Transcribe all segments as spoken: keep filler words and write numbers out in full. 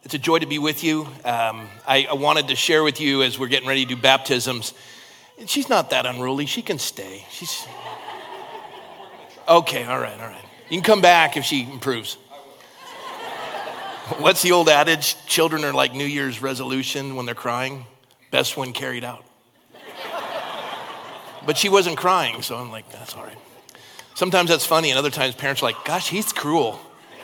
It's a joy to be with you. Um, I, I wanted to share with you as we're getting ready to do baptisms. She's not that unruly. She can stay. She's okay. All right, all right. You can come back if she improves. What's the old adage? Children are like New Year's resolution when they're crying. Best when carried out. But she wasn't crying, so I'm like, that's all right. Sometimes that's funny, and other times parents are like, gosh, he's cruel.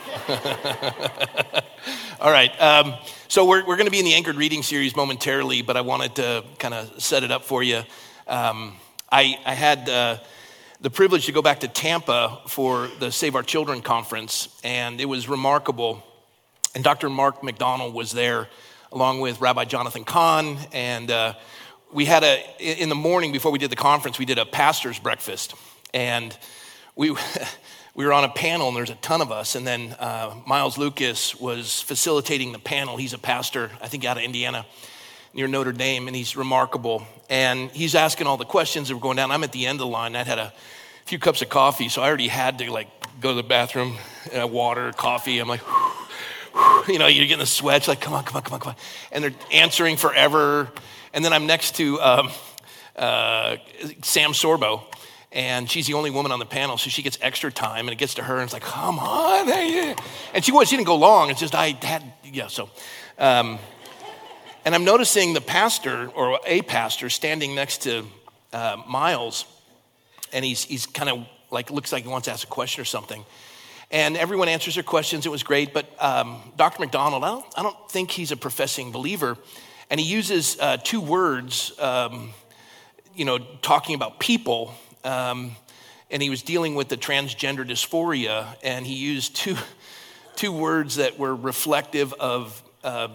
All right, um, so we're we're going to be in the Anchored Reading series momentarily, but I wanted to kind of set it up for you. Um, I, I had uh, the privilege to go back to Tampa for the Save Our Children conference, and it was remarkable. And Doctor Mark McDonald was there, along with Rabbi Jonathan Kahn, and uh, we had a in the morning before we did the conference, we did a pastor's breakfast, and we. We were on a panel, and there's a ton of us, and then uh, Miles Lucas was facilitating the panel. He's a pastor, I think out of Indiana, near Notre Dame, and he's remarkable. And he's asking all the questions that were going down. I'm at the end of the line. I'd had a few cups of coffee, so I already had to like go to the bathroom, uh, water, coffee. I'm like, you know, you're getting the sweats, like, come on, come on, come on, come on. And they're answering forever. And then I'm next to um, uh, Sam Sorbo. And she's the only woman on the panel, so she gets extra time, and it gets to her, and it's like, come on. And she was, she didn't go long. It's just, I had, yeah, so. Um, and I'm noticing the pastor, or a pastor, standing next to uh, Miles, and he's he's kind of like, looks like he wants to ask a question or something. And everyone answers their questions. It was great, but um, Doctor McDonald, I don't, I don't think he's a professing believer, and he uses uh, two words, um, you know, talking about people. Um, and he was dealing with the transgender dysphoria, and he used two two words that were reflective of um,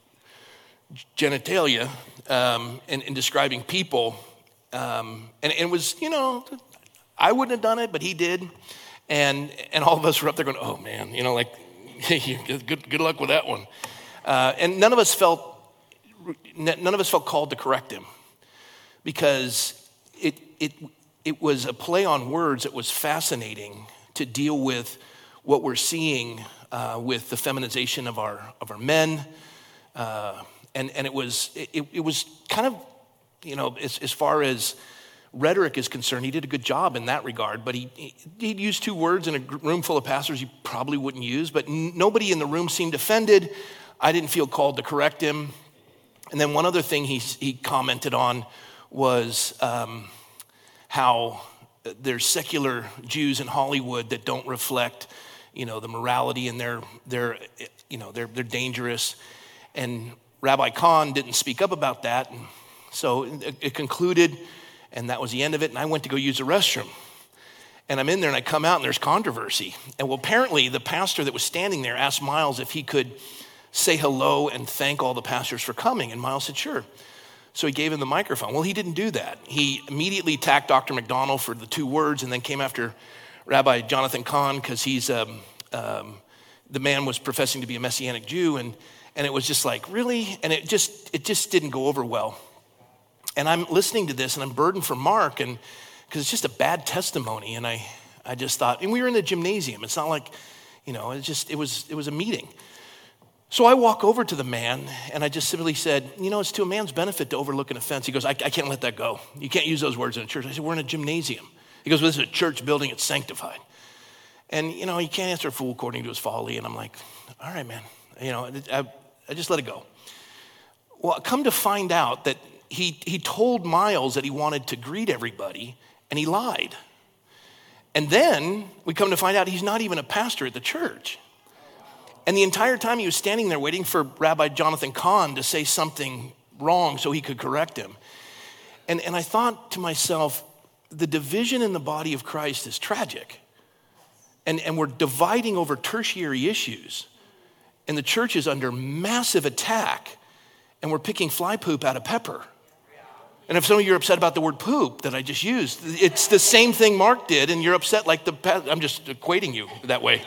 genitalia um, in, in describing people. Um, and, and it was, you know, I wouldn't have done it, but he did. And and all of us were up there going, oh man, you know, like, good good luck with that one. Uh, and none of us felt none of us felt called to correct him, because it it. It was a play on words that was fascinating to deal with what we're seeing uh, with the feminization of our of our men, uh, and and it was it, it was kind of, you know, as, as far as rhetoric is concerned, he did a good job in that regard. But he he'd used two words in a room full of pastors he probably wouldn't use. But nobody in the room seemed offended. I didn't feel called to correct him. And then one other thing he he commented on was. Um, how there's secular Jews in Hollywood that don't reflect, you know, the morality, and they're, they're you know, they're, they're dangerous. And Rabbi Kahn didn't speak up about that. And so it, it concluded, and that was the end of it. And I went to go use the restroom. And I'm in there, and I come out, and there's controversy. And well, apparently the pastor that was standing there asked Miles if he could say hello and thank all the pastors for coming. And Miles said, sure. So he gave him the microphone. Well, he didn't do that. He immediately attacked Doctor McDonald for the two words, and then came after Rabbi Jonathan Kahn, because he's um, um, the man was professing to be a Messianic Jew, and and it was just like, really? And it just it just didn't go over well. And I'm listening to this, and I'm burdened for Mark, and because it's just a bad testimony. And I I just thought, and we were in the gymnasium. It's not like, you know, it just it was it was a meeting. So I walk over to the man, and I just simply said, you know, it's to a man's benefit to overlook an offense. He goes, I, I can't let that go. You can't use those words in a church. I said, we're in a gymnasium. He goes, well, this is a church building. It's sanctified. And, you know, you can't answer a fool according to his folly. And I'm like, all right, man. You know, I, I just let it go. Well, come to find out that he, he told Miles that he wanted to greet everybody, and he lied. And then we come to find out he's not even a pastor at the church. And the entire time he was standing there waiting for Rabbi Jonathan Kahn to say something wrong so he could correct him. And, and I thought to myself, the division in the body of Christ is tragic. And, and we're dividing over tertiary issues. And the church is under massive attack. And we're picking fly poop out of pepper. And if some of you are upset about the word poop that I just used, it's the same thing Mark did, and you're upset like the, I'm just equating you that way.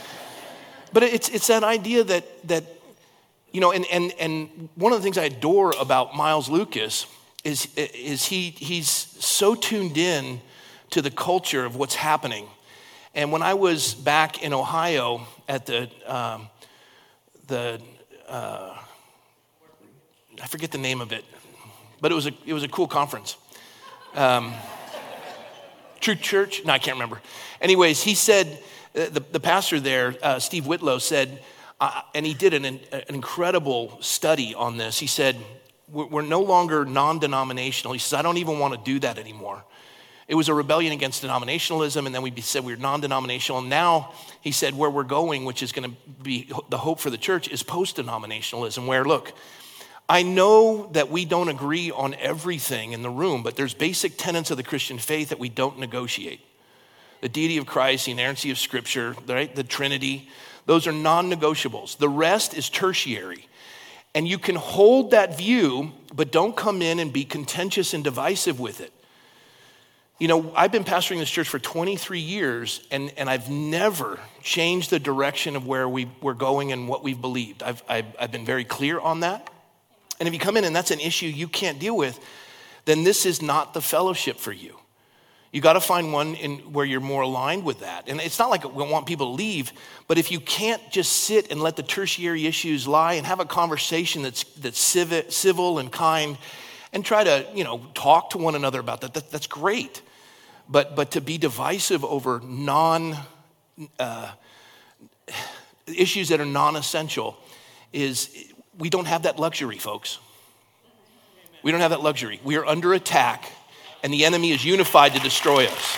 But it's it's that idea that, that you know, and, and, and one of the things I adore about Miles Lucas is, is he he's so tuned in to the culture of what's happening. And when I was back in Ohio at the um, the uh, I forget the name of it, but it was a, it was a cool conference. Um, True Church? No, I can't remember. Anyways, he said, uh, the, the pastor there, uh, Steve Whitlow said, uh, and he did an, an incredible study on this. He said, we're, we're no longer non-denominational. He says, I don't even want to do that anymore. It was a rebellion against denominationalism, and then we said we we're non-denominational. And now, he said, where we're going, which is going to be the hope for the church, is post-denominationalism, where, look, I know that we don't agree on everything in the room, but there's basic tenets of the Christian faith that we don't negotiate. The deity of Christ, the inerrancy of Scripture, right? The Trinity, those are non-negotiables. The rest is tertiary. And you can hold that view, but don't come in and be contentious and divisive with it. You know, I've been pastoring this church for twenty-three years, and, and I've never changed the direction of where we, we're going and what we've believed. I've, I've, I've been very clear on that. And if you come in and that's an issue you can't deal with, then this is not the fellowship for you. You got to find one in where you're more aligned with that. And it's not like we want people to leave, but if you can't just sit and let the tertiary issues lie and have a conversation that's that's civ- civil and kind, and try to, you know, talk to one another about that, that that's great. But but to be divisive over non uh, issues that are non-essential is. We don't have that luxury, folks. We don't have that luxury. We are under attack, and the enemy is unified to destroy us.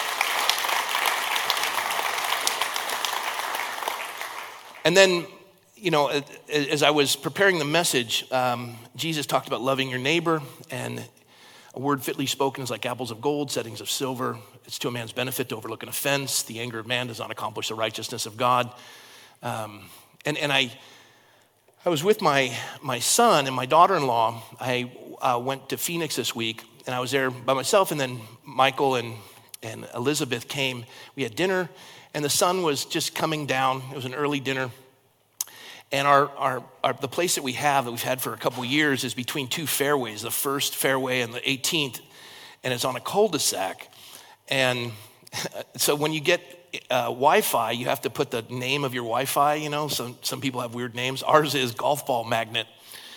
And then, you know, as I was preparing the message, um, Jesus talked about loving your neighbor, and a word fitly spoken is like apples of gold, settings of silver. It's to a man's benefit to overlook an offense. The anger of man does not accomplish the righteousness of God. Um, and, and I... I was with my, my son and my daughter-in-law. I uh, went to Phoenix this week, and I was there by myself, and then Michael and, and Elizabeth came. We had dinner, and the sun was just coming down. It was an early dinner. And our, our, our the place that we have, that we've had for a couple of years, is between two fairways, the first fairway and the eighteenth, and it's on a cul-de-sac. And so when you get Uh, Wi-Fi, you have to put the name of your Wi-Fi, you know, some, some people have weird names. Ours is golf ball magnet.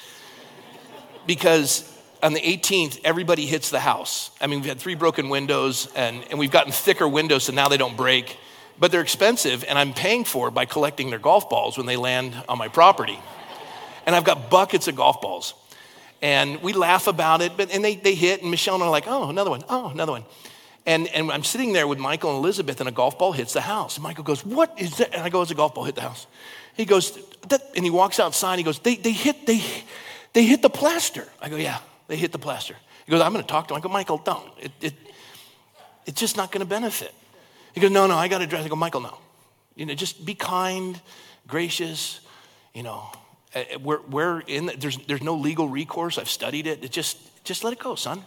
Because on the eighteenth, everybody hits the house. I mean, we've had three broken windows, and, and we've gotten thicker windows, so now they don't break. But they're expensive, and I'm paying for it by collecting their golf balls when they land on my property. And I've got buckets of golf balls. And we laugh about it, but and they, they hit, and Michelle and I are like, oh, another one, oh, another one. And, and I'm sitting there with Michael and Elizabeth, and a golf ball hits the house. And Michael goes, what is that? And I go, it's a golf ball hit the house. He goes, that, and he walks outside. He goes, they they hit they they hit the plaster. I go, yeah, they hit the plaster. He goes, I'm going to talk to him. I go, Michael, don't. It, it it's just not going to benefit. He goes, no, no, I got to address. I go, Michael, no. You know, just be kind, gracious. You know, we're we're in. The, there's there's no legal recourse. I've studied it. It just just let it go, son.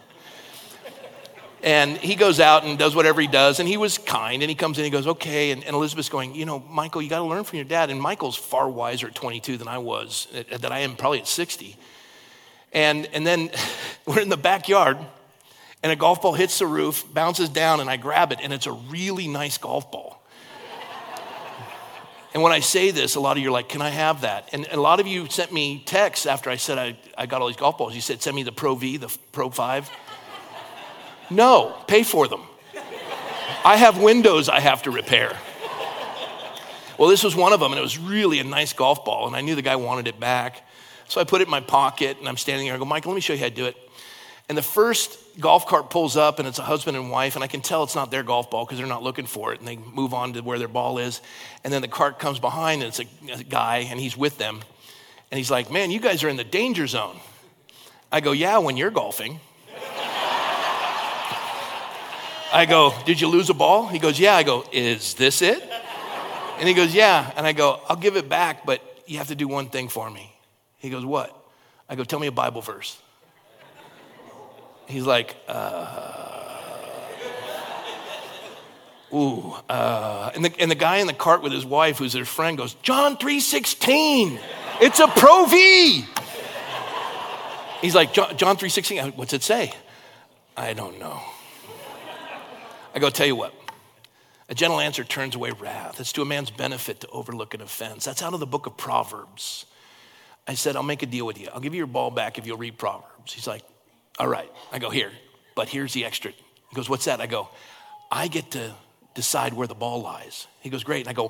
And he goes out and does whatever he does, and he was kind, and he comes in and he goes, okay, and, and Elizabeth's going, you know, Michael, you got to learn from your dad, and Michael's far wiser at twenty-two than I was, that I am probably at sixty. And, and then we're in the backyard, and a golf ball hits the roof, bounces down, and I grab it, and it's a really nice golf ball. And when I say this, a lot of you are like, can I have that? And a lot of you sent me texts after I said I, I got all these golf balls. You said, send me the Pro V, the Pro five. No, pay for them. I have windows I have to repair. Well, this was one of them, and it was really a nice golf ball, and I knew the guy wanted it back. So I put it in my pocket, and I'm standing there. I go, Michael, let me show you how to do it. And the first golf cart pulls up, and it's a husband and wife, and I can tell it's not their golf ball because they're not looking for it, and they move on to where their ball is. And then the cart comes behind, and it's a, a guy, and he's with them. And he's like, man, you guys are in the danger zone. I go, yeah, when you're golfing. I go, did you lose a ball? He goes, yeah. I go, is this it? And he goes, yeah. And I go, I'll give it back, but you have to do one thing for me. He goes, what? I go, tell me a Bible verse. He's like, uh, ooh, uh, and the, and the guy in the cart with his wife, who's their friend, goes, John three sixteen, it's a Pro V. He's like, John three sixteen, what's it say? I don't know. I go, tell you what, a gentle answer turns away wrath. It's to a man's benefit to overlook an offense. That's out of the book of Proverbs. I said, I'll make a deal with you. I'll give you your ball back if you'll read Proverbs. He's like, all right. I go, here, but here's the extra. He goes, what's that? I go, I get to decide where the ball lies. He goes, great. And I go,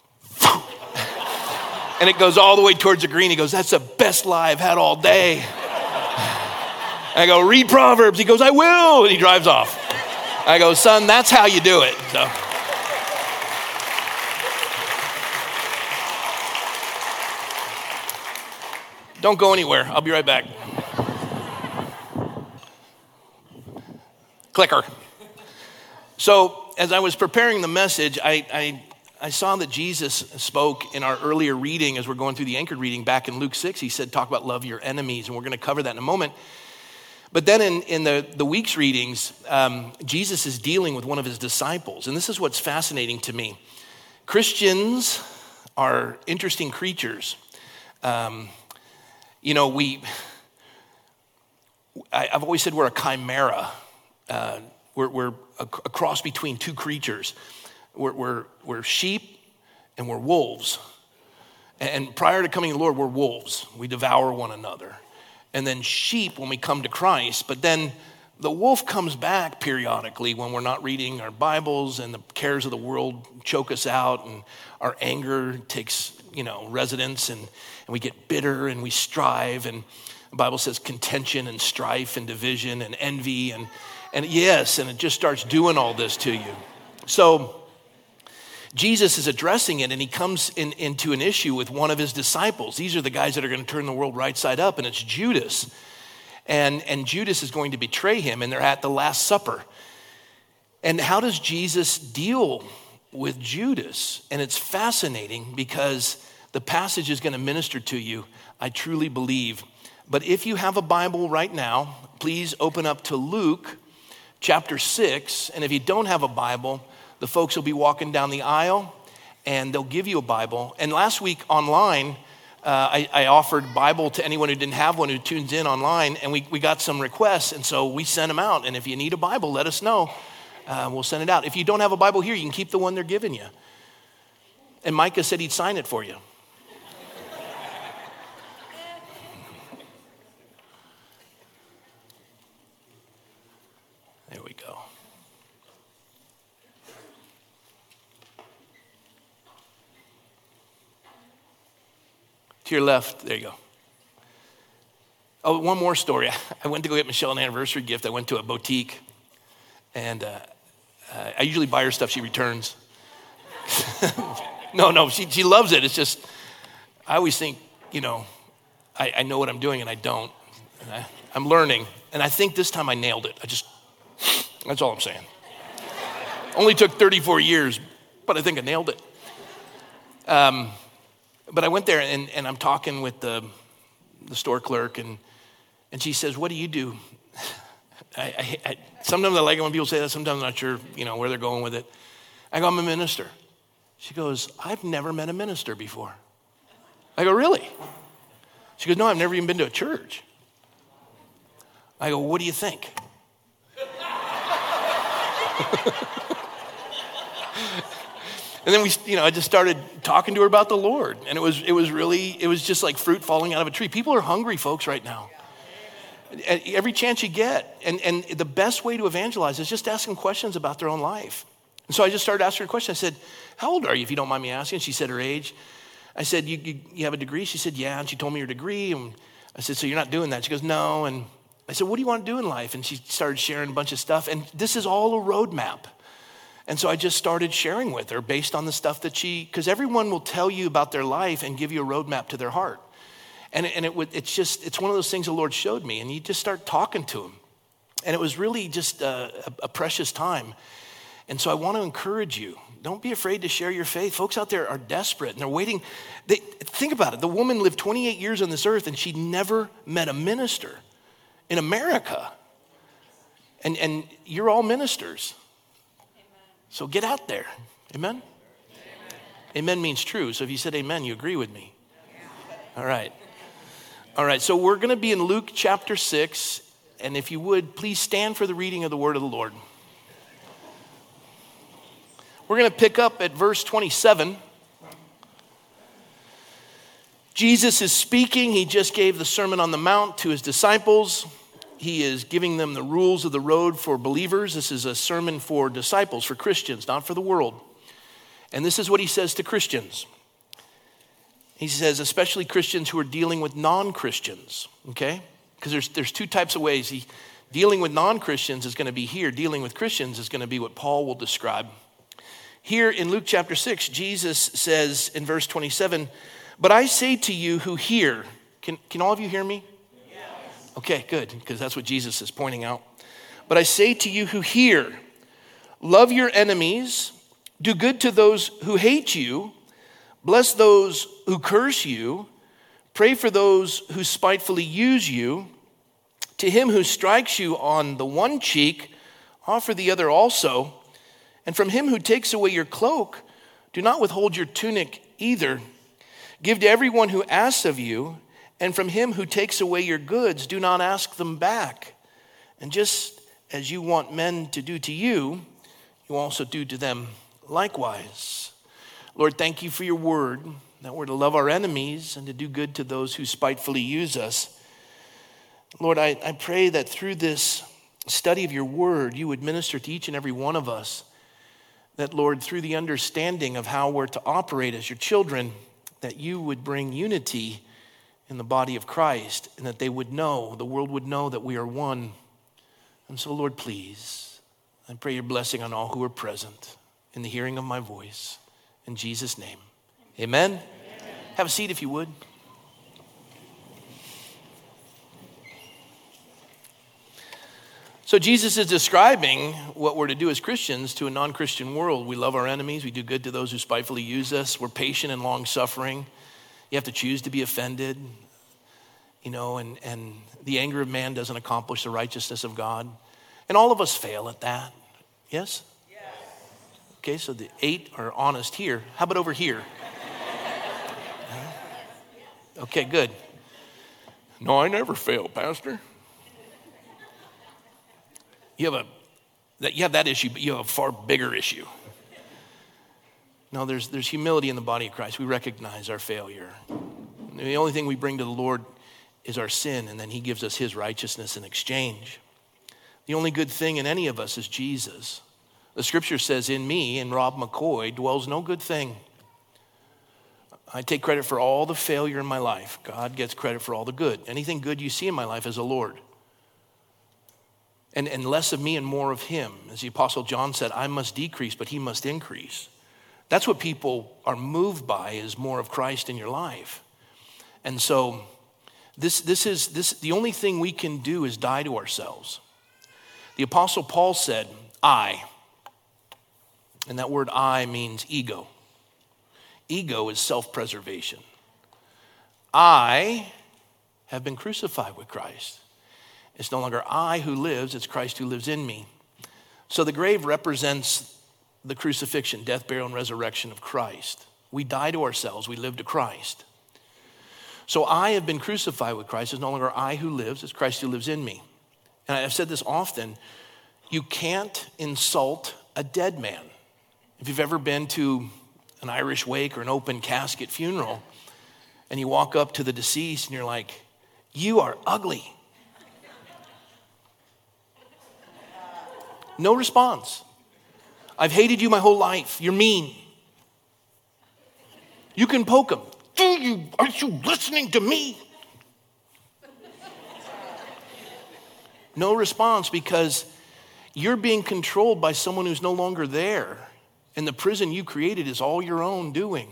and it goes all the way towards the green. He goes, that's the best lie I've had all day. I go, read Proverbs. He goes, I will. And he drives off. I go, son, that's how you do it. So. Don't go anywhere. I'll be right back. Clicker. So as I was preparing the message, I, I, I saw that Jesus spoke in our earlier reading as we're going through the anchored reading back in Luke six. He said, talk about love your enemies, and we're going to cover that in a moment. But then in, in the, the week's readings, um, Jesus is dealing with one of his disciples. And this is what's fascinating to me. Christians are interesting creatures. Um, you know, we, I, I've always said we're a chimera. Uh, we're, we're a, a cross between two creatures. We're, we're, we're sheep and we're wolves. And prior to coming to the Lord, we're wolves. We devour one another. And then sheep when we come to Christ. But then the wolf comes back periodically when we're not reading our Bibles and the cares of the world choke us out and our anger takes, you know, residence and, and we get bitter and we strive. And the Bible says contention and strife and division and envy. And, and yes, and it just starts doing all this to you. So Jesus is addressing it, and he comes in, into an issue with one of his disciples. These are the guys that are going to turn the world right side up, and it's Judas. And, and Judas is going to betray him, and they're at the Last Supper. And how does Jesus deal with Judas? And it's fascinating because the passage is going to minister to you, I truly believe. But if you have a Bible right now, please open up to Luke chapter six. And if you don't have a Bible, the folks will be walking down the aisle and they'll give you a Bible. And last week online, uh, I, I offered Bible to anyone who didn't have one who tunes in online, and we, we got some requests, and so we sent them out. And if you need a Bible, let us know. Uh, we'll send it out. If you don't have a Bible here, you can keep the one they're giving you. And Micah said he'd sign it for you. There we go. To your left, there you go. Oh, one more story. I went to go get Michelle an anniversary gift. I went to a boutique, and uh, uh, I usually buy her stuff she returns. no, no, she she loves it. It's just, I always think, you know, I, I know what I'm doing, and I don't. And I, I'm learning, and I think this time I nailed it. I just, that's all I'm saying. Only took thirty-four years, but I think I nailed it. Um. But I went there, and, and I'm talking with the, the store clerk, and, and she says, what do you do? I, I, I, sometimes I like it when people say that. Sometimes I'm not sure, you know, where they're going with it. I go, I'm a minister. She goes, I've never met a minister before. I go, really? She goes, no, I've never even been to a church. I go, what do you think? And then we, you know, I just started talking to her about the Lord. And it was, it was really, it was just like fruit falling out of a tree. People are hungry, folks, right now. Every chance you get. And, and the best way to evangelize is just ask them questions about their own life. And so I just started asking her questions. I said, how old are you, if you don't mind me asking? She said her age. I said, you, you, you have a degree? She said, yeah. And she told me her degree. And I said, so you're not doing that? She goes, no. And I said, what do you want to do in life? And she started sharing a bunch of stuff. And this is all a roadmap. And so I just started sharing with her based on the stuff that she, because everyone will tell you about their life and give you a roadmap to their heart. And, and it would, it's just, it's one of those things the Lord showed me. And you just start talking to him. And it was really just a, a precious time. And so I want to encourage you, don't be afraid to share your faith. Folks out there are desperate and they're waiting. They, think about it. The woman lived twenty-eight years on this earth and she never met a minister in America. And, and you're all ministers. So get out there. Amen? Amen? Amen means true. So if you said amen, you agree with me. All right. All right. So we're going to be in Luke chapter six. And if you would, please stand for the reading of the word of the Lord. We're going to pick up at verse twenty-seven. Jesus is speaking. He just gave the Sermon on the Mount to his disciples. He is giving them the rules of the road for believers. This is a sermon for disciples, for Christians, not for the world. And this is what he says to Christians. He says, especially Christians who are dealing with non-Christians, okay? Because there's, there's two types of ways. He, dealing with non-Christians is going to be here. Dealing with Christians is going to be what Paul will describe. Here in Luke chapter six, Jesus says in verse twenty-seven, but I say to you who hear, can, can all of you hear me? Okay, good, because that's what Jesus is pointing out. But I say to you who hear, love your enemies, do good to those who hate you, bless those who curse you, pray for those who spitefully use you. To him who strikes you on the one cheek, offer the other also. And from him who takes away your cloak, do not withhold your tunic either. Give to everyone who asks of you, and from him who takes away your goods, do not ask them back. And just as you want men to do to you, you also do to them likewise. Lord, thank you for your word, that we're to love our enemies and to do good to those who spitefully use us. Lord, I, I pray that through this study of your word, you would minister to each and every one of us. That, Lord, through the understanding of how we're to operate as your children, that you would bring unity in the body of Christ, and that they would know, the world would know that we are one. And so, Lord, please, I pray your blessing on all who are present in the hearing of my voice. In Jesus' name, amen. Amen. Have a seat if you would. So Jesus is describing what we're to do as Christians to a non-Christian world. We love our enemies. We do good to those who spitefully use us. We're patient and long-suffering. You have to choose to be offended, you know, and, and the anger of man doesn't accomplish the righteousness of God. And all of us fail at that. Yes? Yes. Okay, so the eight are honest here. How about over here? Okay, good. No, I never fail, Pastor. You have a that you have that issue, but you have a far bigger issue. No, there's there's humility in the body of Christ. We recognize our failure. The only thing we bring to the Lord is our sin, and then he gives us his righteousness in exchange. The only good thing in any of us is Jesus. The scripture says, in me, in Rob McCoy, dwells no good thing. I take credit for all the failure in my life. God gets credit for all the good. Anything good you see in my life is the Lord. And, and less of me and more of him. As the Apostle John said, I must decrease, but he must increase. That's what people are moved by, is more of Christ in your life. And so this, this is this the only thing we can do is die to ourselves. The Apostle Paul said, I. And that word I means ego. Ego is self-preservation. I have been crucified with Christ. It's no longer I who lives, it's Christ who lives in me. So the grave represents the crucifixion, death, burial, and resurrection of Christ. We die to ourselves, we live to Christ. So I have been crucified with Christ. It's no longer I who lives, it's Christ who lives in me. And I've said this often, you can't insult a dead man. If you've ever been to an Irish wake or an open casket funeral, and you walk up to the deceased and you're like, you are ugly. No response. I've hated you my whole life. You're mean. You can poke him. Do you, aren't you listening to me? No response, because you're being controlled by someone who's no longer there. And the prison you created is all your own doing.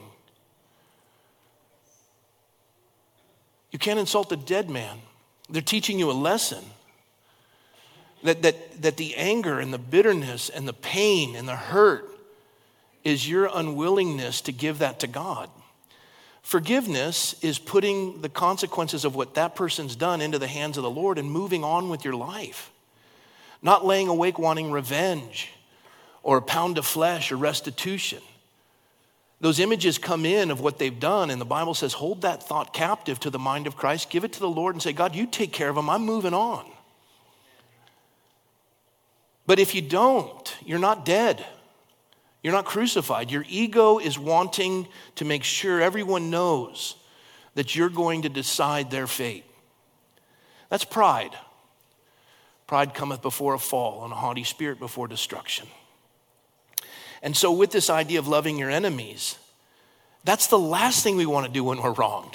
You can't insult a dead man. They're teaching you a lesson. That, that, that the anger and the bitterness and the pain and the hurt is your unwillingness to give that to God. Forgiveness is putting the consequences of what that person's done into the hands of the Lord and moving on with your life. Not laying awake wanting revenge or a pound of flesh or restitution. Those images come in of what they've done, and the Bible says, hold that thought captive to the mind of Christ, give it to the Lord and say, God, you take care of them, I'm moving on. But if you don't, you're not dead. You're not crucified. Your ego is wanting to make sure everyone knows that you're going to decide their fate. That's pride. Pride cometh before a fall, and a haughty spirit before destruction. And so with this idea of loving your enemies, that's the last thing we want to do when we're wronged.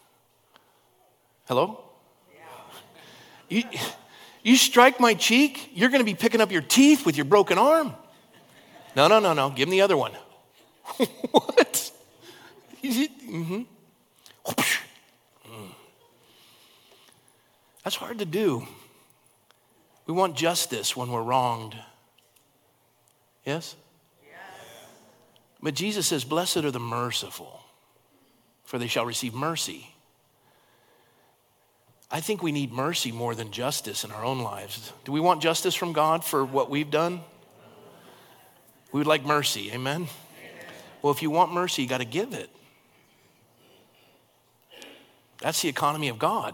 Hello? You, you strike my cheek, you're going to be picking up your teeth with your broken arm. No, no, no, no. Give me the other one. What? Mm-hmm. That's hard to do. We want justice when we're wronged. Yes? Yes. But Jesus says, blessed are the merciful, for they shall receive mercy. I think we need mercy more than justice in our own lives. Do we want justice from God for what we've done? We would like mercy, amen? Amen. Well, if you want mercy, you got to give it. That's the economy of God.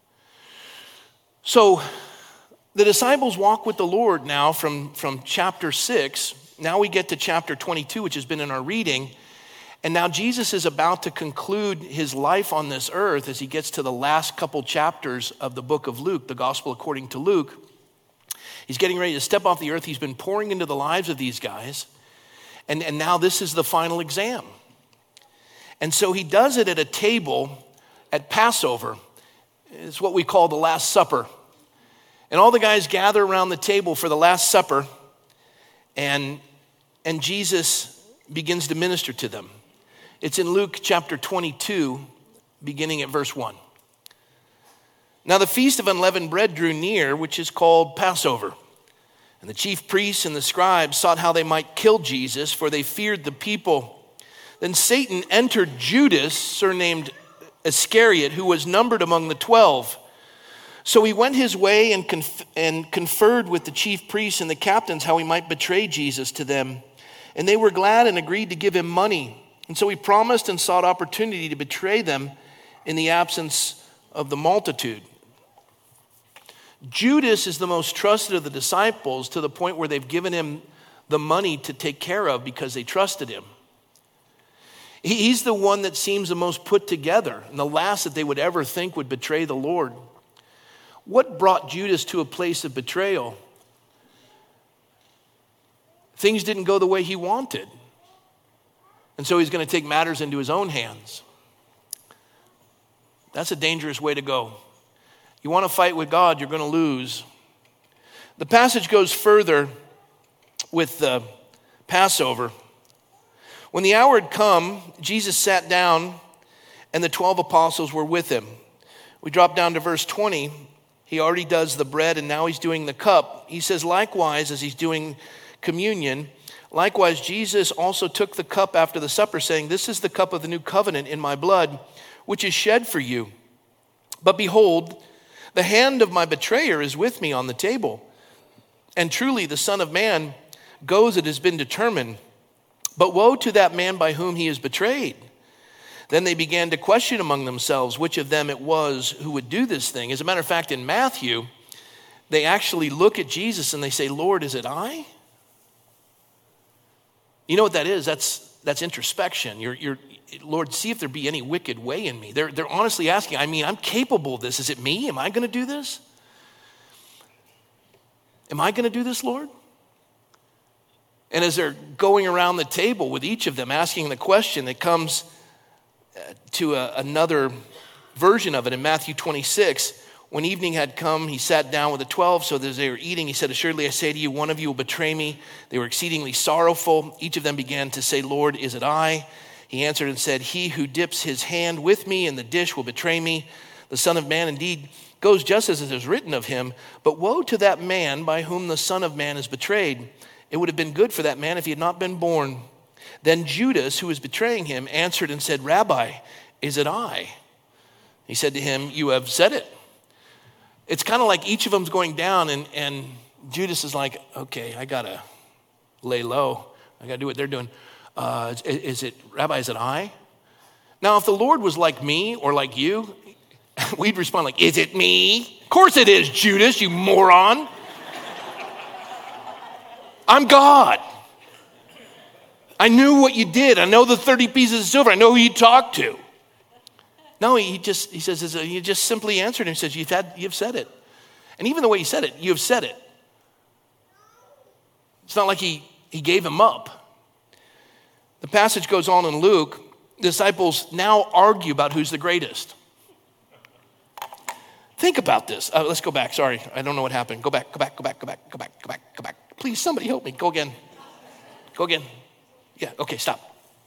So the disciples walk with the Lord now from, from chapter six. Now we get to chapter twenty-two, which has been in our reading. And now Jesus is about to conclude his life on this earth as he gets to the last couple chapters of the book of Luke, the gospel according to Luke. He's getting ready to step off the earth. He's been pouring into the lives of these guys. And, and now this is the final exam. And so he does it at a table at Passover. It's what we call the Last Supper. And all the guys gather around the table for the Last Supper. And, and Jesus begins to minister to them. It's in Luke chapter twenty-two, beginning at verse one. Now the feast of unleavened bread drew near, which is called Passover. And the chief priests and the scribes sought how they might kill Jesus, for they feared the people. Then Satan entered Judas, surnamed Iscariot, who was numbered among the twelve. So he went his way and, conf- and conferred with the chief priests and the captains how he might betray Jesus to them. And they were glad and agreed to give him money. And so he promised and sought opportunity to betray them in the absence of the multitude. Judas is the most trusted of the disciples to the point where they've given him the money to take care of because they trusted him. He's the one that seems the most put together and the last that they would ever think would betray the Lord. What brought Judas to a place of betrayal? Things didn't go the way he wanted. And so he's going to take matters into his own hands. That's a dangerous way to go. You want to fight with God, you're going to lose. The passage goes further with the Passover. When the hour had come, Jesus sat down and the twelve apostles were with him. We drop down to verse twenty. He already does the bread and now he's doing the cup. He says, likewise, as he's doing communion, likewise, Jesus also took the cup after the supper, saying, this is the cup of the new covenant in my blood, which is shed for you. But behold, the hand of my betrayer is with me on the table. And truly the Son of Man goes, it has been determined. But woe to that man by whom he is betrayed. Then they began to question among themselves which of them it was who would do this thing. As a matter of fact, in Matthew, they actually look at Jesus and they say, Lord, is it I? You know what that is? That's that's introspection. You're, you're, Lord, see if there be any wicked way in me. They're, they're honestly asking, I mean, I'm capable of this. Is it me? Am I going to do this? Am I going to do this, Lord? And as they're going around the table with each of them asking the question, it comes to a, another version of it in Matthew twenty-six. When evening had come, he sat down with the twelve. So as they were eating, he said, assuredly, I say to you, one of you will betray me. They were exceedingly sorrowful. Each of them began to say, Lord, is it I? He answered and said, he who dips his hand with me in the dish will betray me. The Son of Man indeed goes just as it is written of him. But woe to that man by whom the Son of Man is betrayed. It would have been good for that man if he had not been born. Then Judas, who was betraying him, answered and said, Rabbi, is it I? He said to him, you have said it. It's kind of like each of them's going down and, and Judas is like, okay, I got to lay low. I got to do what they're doing. Uh, is, is it, Rabbi, is it I? Now, if the Lord was like me or like you, we'd respond like, is it me? Of course it is, Judas, you moron. I'm God. I knew what you did. I know the thirty pieces of silver. I know who you talked to. No, he just, he says, he just simply answered him. He says, you've had, you've said it. And even the way he said it, you've said it. It's not like he, he gave him up. The passage goes on in Luke. The disciples now argue about who's the greatest. Think about this. Uh, let's go back. Sorry, I don't know what happened. Go back, go back, go back, go back, go back, go back, go back. Please, somebody help me. Go again. Go again. Yeah, okay, stop.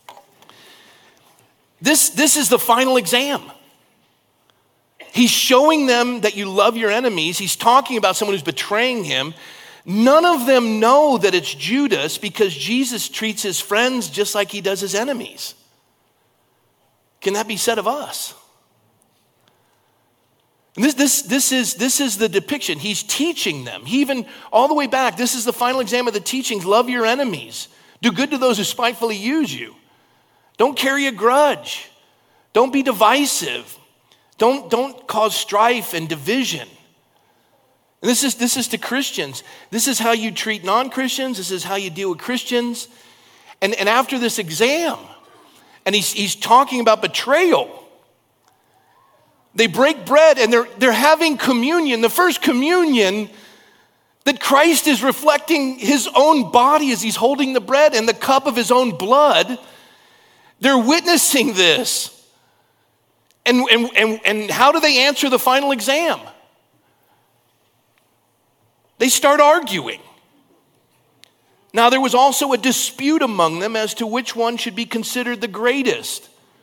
This, this is the final exam. He's showing them that you love your enemies. He's talking about someone who's betraying him. None of them know that it's Judas because Jesus treats his friends just like he does his enemies. Can that be said of us? And this, this, this, is, this is the depiction. He's teaching them. He even, all the way back, this is the final exam of the teachings. Love your enemies. Do good to those who spitefully use you. Don't carry a grudge. Don't be divisive. Don't, don't cause strife and division. And this is, this is to Christians. This is how you treat non-Christians. This is how you deal with Christians. And, and after this exam, and he's, he's talking about betrayal, they break bread and they're, they're having communion. The first communion that Christ is reflecting his own body as he's holding the bread and the cup of his own blood. They're witnessing this. And, and, and, and how do they answer the final exam? They start arguing. Now, there was also a dispute among them as to which one should be considered the greatest.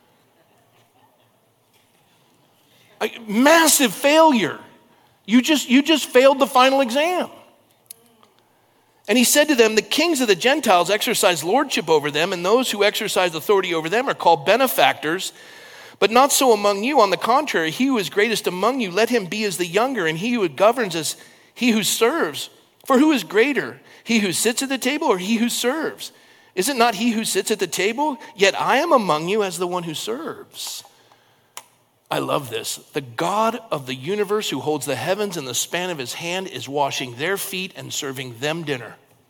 A massive failure. You just, you just failed the final exam. And he said to them, the kings of the Gentiles exercise lordship over them, and those who exercise authority over them are called benefactors. But not so among you. On the contrary, he who is greatest among you, let him be as the younger, and he who governs as he who serves. For who is greater, he who sits at the table or he who serves? Is it not he who sits at the table? Yet I am among you as the one who serves. I love this. The God of the universe who holds the heavens in the span of his hand is washing their feet and serving them dinner.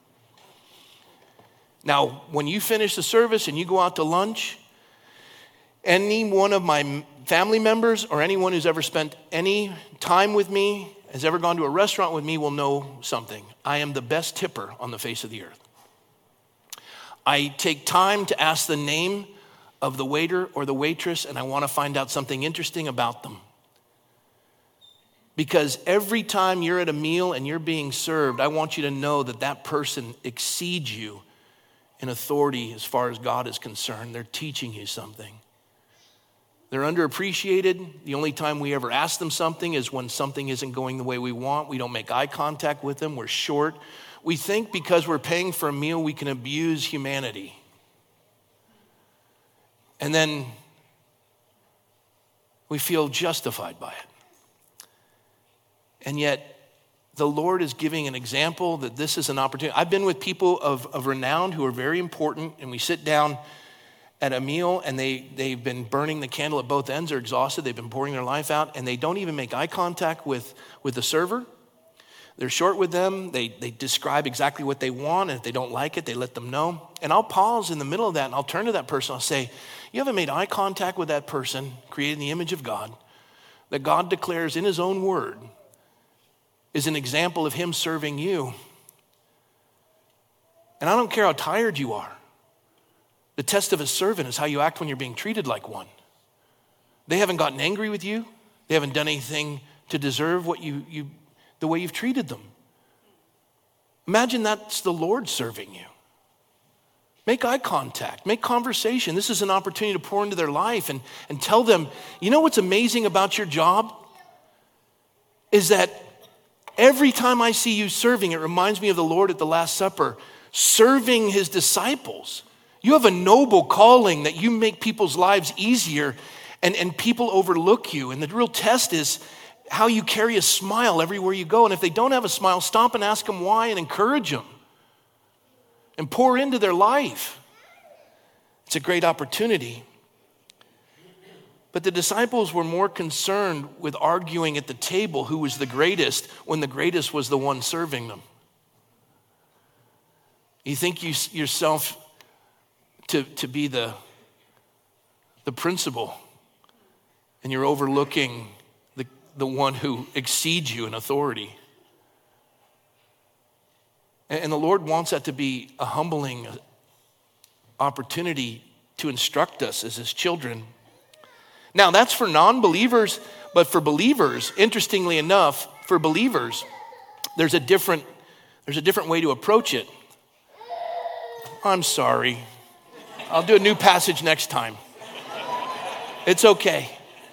Now, when you finish the service and you go out to lunch, any one of my family members or anyone who's ever spent any time with me, has ever gone to a restaurant with me, will know something. I am the best tipper on the face of the earth. I take time to ask the name of the waiter or the waitress, and I want to find out something interesting about them. Because every time you're at a meal and you're being served, I want you to know that that person exceeds you in authority as far as God is concerned. They're teaching you something. They're underappreciated. The only time we ever ask them something is when something isn't going the way we want. We don't make eye contact with them. We're short. We think because we're paying for a meal, we can abuse humanity. And then we feel justified by it. And yet, the Lord is giving an example that this is an opportunity. I've been with people of, of renown who are very important, and we sit down at a meal, and they, they've been burning the candle at both ends. They're exhausted. They've been pouring their life out, and they don't even make eye contact with, with the server. They're short with them. They, they describe exactly what they want, and if they don't like it, they let them know. And I'll pause in the middle of that, and I'll turn to that person. I'll say, you haven't made eye contact with that person, created in the image of God, that God declares in his own word is an example of him serving you. And I don't care how tired you are. The test of a servant is how you act when you're being treated like one. They haven't gotten angry with you. They haven't done anything to deserve what you, you the way you've treated them. Imagine that's the Lord serving you. Make eye contact, make conversation. This is an opportunity to pour into their life and, and tell them, you know what's amazing about your job? Is that every time I see you serving, it reminds me of the Lord at the Last Supper, serving his disciples. You have a noble calling that you make people's lives easier, and, and people overlook you. And the real test is how you carry a smile everywhere you go. And if they don't have a smile, stop and ask them why and encourage them and pour into their life. It's a great opportunity. But the disciples were more concerned with arguing at the table who was the greatest when the greatest was the one serving them. You think you yourself to, to be the, the principal and you're overlooking the, the one who exceeds you in authority. And, and the Lord wants that to be a humbling opportunity to instruct us as his children. Now, that's for non-believers, but for believers, interestingly enough, for believers, there's a different, there's a different way to approach it. I'm sorry. I'll do a new passage next time. It's okay.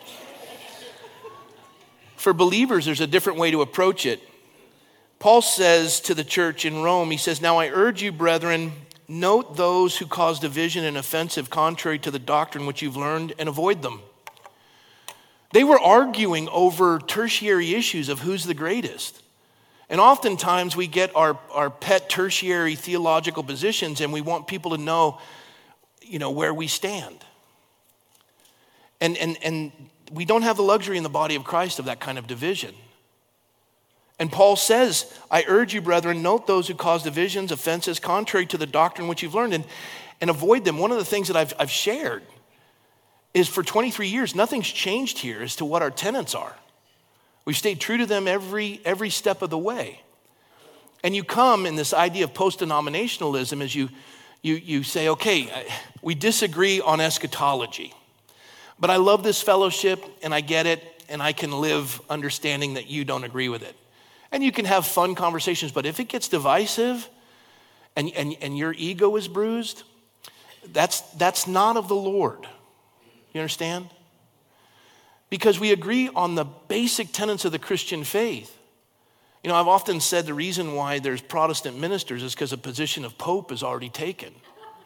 For believers, there's a different way to approach it. Paul says to the church in Rome, he says, "Now I urge you, brethren, note those who cause division and offensive contrary to the doctrine which you've learned, and avoid them." They were arguing over tertiary issues of who's the greatest. And oftentimes we get our, our pet tertiary theological positions and we want people to know, you know, where we stand. And, and, and we don't have the luxury in the body of Christ of that kind of division. And Paul says, "I urge you, brethren, note those who cause divisions, offenses, contrary to the doctrine which you've learned, and, and avoid them." One of the things that I've, I've shared is for twenty-three years, nothing's changed here as to what our tenets are. We've stayed true to them every, every step of the way. And you come in this idea of post-denominationalism as you, you, you say, okay, we disagree on eschatology, but I love this fellowship and I get it, and I can live understanding that you don't agree with it. And you can have fun conversations, but if it gets divisive and, and, and your ego is bruised, that's, that's not of the Lord. You understand? Because we agree on the basic tenets of the Christian faith. You know, I've often said the reason why there's Protestant ministers is because a position of Pope is already taken.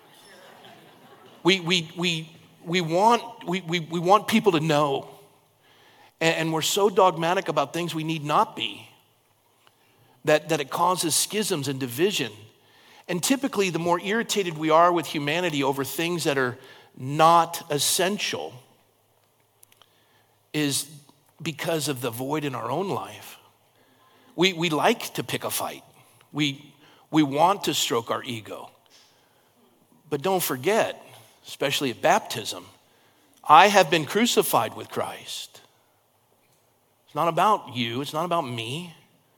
We, we, we, we, want, we, we, we want people to know. And, and we're so dogmatic about things we need not be. That, that it causes schisms and division. And typically, the more irritated we are with humanity over things that are not essential is because of the void in our own life. We, we like to pick a fight. We, we want to stroke our ego. But don't forget, especially at baptism, I have been crucified with Christ. It's not about you. It's not about me.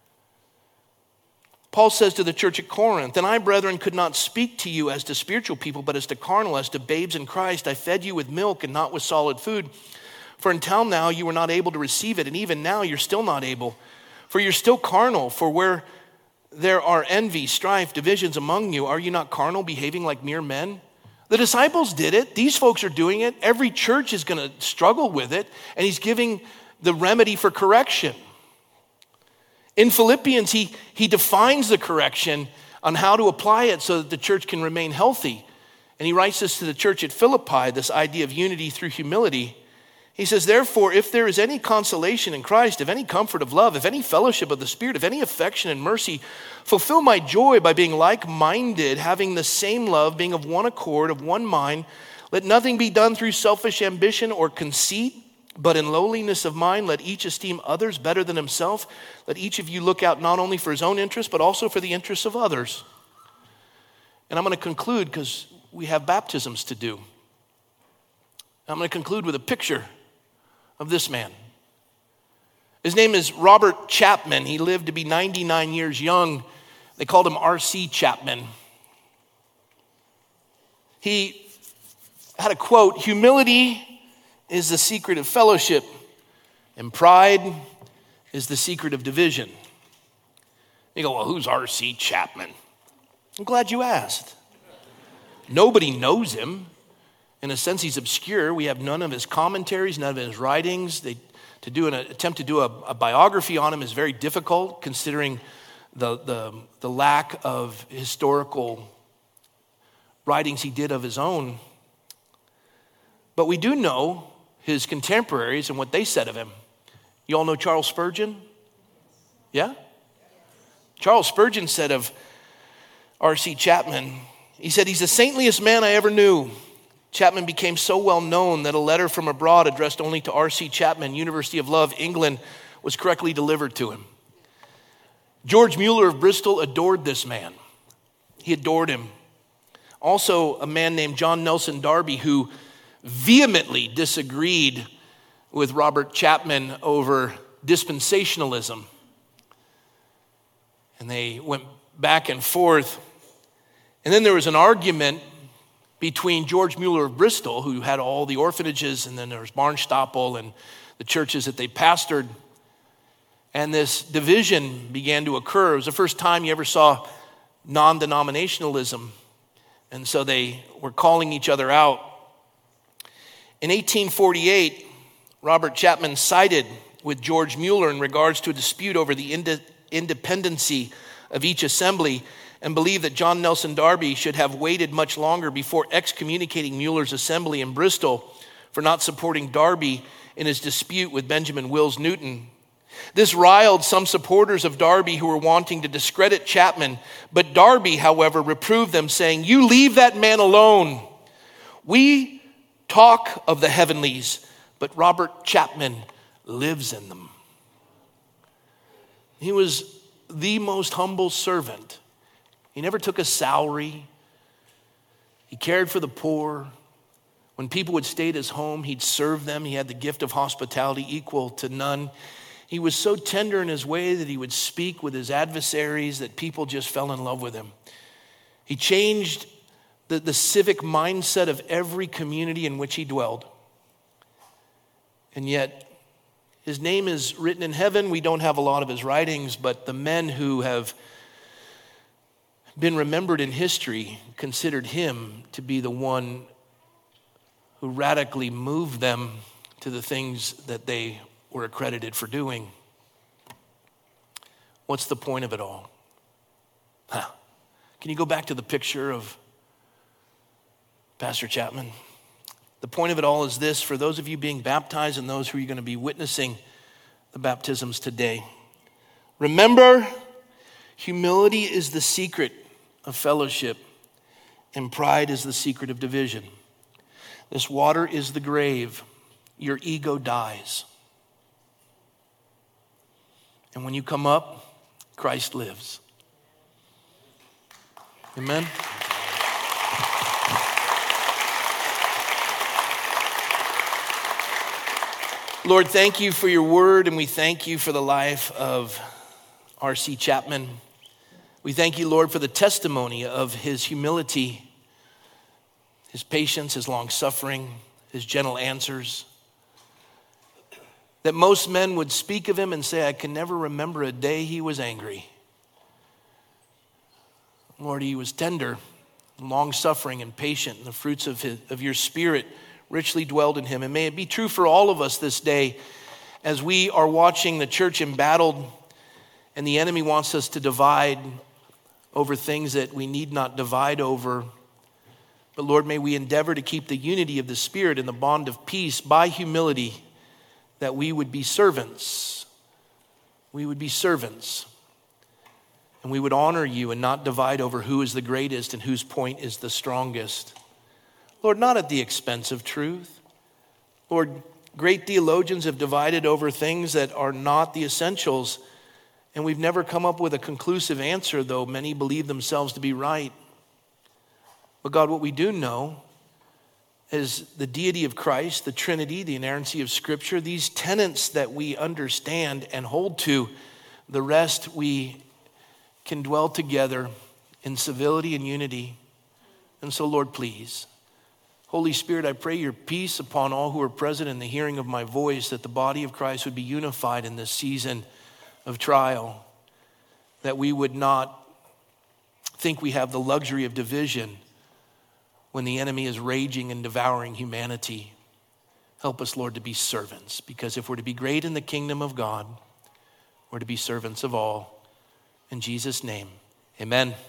Paul says to the church at Corinth, "And I, brethren, could not speak to you as to spiritual people, but as to carnal, as to babes in Christ. I fed you with milk and not with solid food. For until now you were not able to receive it, and even now you're still not able. For you're still carnal. For where there are envy, strife, divisions among you, are you not carnal, behaving like mere men?" The disciples did it. These folks are doing it. Every church is going to struggle with it, and he's giving the remedy for correction. In Philippians, he, he defines the correction on how to apply it so that the church can remain healthy. And he writes this to the church at Philippi, this idea of unity through humility. He says, "Therefore, if there is any consolation in Christ, if any comfort of love, if any fellowship of the Spirit, if any affection and mercy, fulfill my joy by being like-minded, having the same love, being of one accord, of one mind. Let nothing be done through selfish ambition or conceit, but in lowliness of mind, let each esteem others better than himself. Let each of you look out not only for his own interest, but also for the interests of others." And I'm going to conclude because we have baptisms to do. I'm going to conclude with a picture of this man. His name is Robert Chapman. He lived to be ninety-nine years young. They called him R C Chapman. He had a quote, "Humility is the secret of fellowship, and pride is the secret of division." You go, "Well, who's R C Chapman?" I'm glad you asked. Nobody knows him. In a sense, he's obscure. We have none of his commentaries, none of his writings. They, to do an attempt to do a, a biography on him is very difficult, considering the, the, the lack of historical writings he did of his own. But we do know his contemporaries and what they said of him. You all know Charles Spurgeon? Yeah? Charles Spurgeon said of R C Chapman, he said, "He's the saintliest man I ever knew." Chapman became so well known that a letter from abroad addressed only to R C Chapman, University of Love, England, was correctly delivered to him. George Mueller of Bristol adored this man. He adored him. Also, a man named John Nelson Darby, who vehemently disagreed with Robert Chapman over dispensationalism. And they went back and forth. And then there was an argument between George Mueller of Bristol, who had all the orphanages, and then there was Barnstapel and the churches that they pastored. And this division began to occur. It was the first time you ever saw non-denominationalism. And so they were calling each other out. In eighteen forty-eight, Robert Chapman sided with George Mueller in regards to a dispute over the ind- independency of each assembly, and believed that John Nelson Darby should have waited much longer before excommunicating Mueller's assembly in Bristol for not supporting Darby in his dispute with Benjamin Wills Newton. This riled some supporters of Darby who were wanting to discredit Chapman, but Darby, however, reproved them, saying, "You leave that man alone. We talk of the heavenlies, but Robert Chapman lives in them." He was the most humble servant. He never took a salary. He cared for the poor. When people would stay at his home, he'd serve them. He had the gift of hospitality equal to none. He was so tender in his way that he would speak with his adversaries that people just fell in love with him. He changed the, the civic mindset of every community in which he dwelled. And yet, his name is written in heaven. We don't have a lot of his writings, but the men who have been remembered in history considered him to be the one who radically moved them to the things that they were accredited for doing. What's the point of it all? Huh. Can you go back to the picture of Pastor Chapman? The point of it all is this: for those of you being baptized and those who are going to be witnessing the baptisms today, remember, humility is the secret of fellowship, and pride is the secret of division. This water is the grave. Your ego dies. And when you come up, Christ lives. Amen? Lord, thank you for your word, and we thank you for the life of R C Chapman. We thank you, Lord, for the testimony of his humility, his patience, his long suffering, his gentle answers. That most men would speak of him and say, "I can never remember a day he was angry." Lord, he was tender, long suffering, and patient, and the fruits of, his, of your spirit richly dwelled in him. And may it be true for all of us this day as we are watching the church embattled and the enemy wants us to divide over things that we need not divide over. But Lord, may we endeavor to keep the unity of the Spirit and the bond of peace by humility, that we would be servants. We would be servants. And we would honor you and not divide over who is the greatest and whose point is the strongest. Lord, not at the expense of truth. Lord, great theologians have divided over things that are not the essentials, and we've never come up with a conclusive answer, though many believe themselves to be right. But God, what we do know is the deity of Christ, the Trinity, the inerrancy of Scripture, these tenets that we understand and hold to. The rest we can dwell together in civility and unity. And so, Lord, please, Holy Spirit, I pray your peace upon all who are present in the hearing of my voice, that the body of Christ would be unified in this season of trial, that we would not think we have the luxury of division when the enemy is raging and devouring humanity. Help us, Lord, to be servants, because if we're to be great in the kingdom of God, we're to be servants of all. In Jesus' name, amen.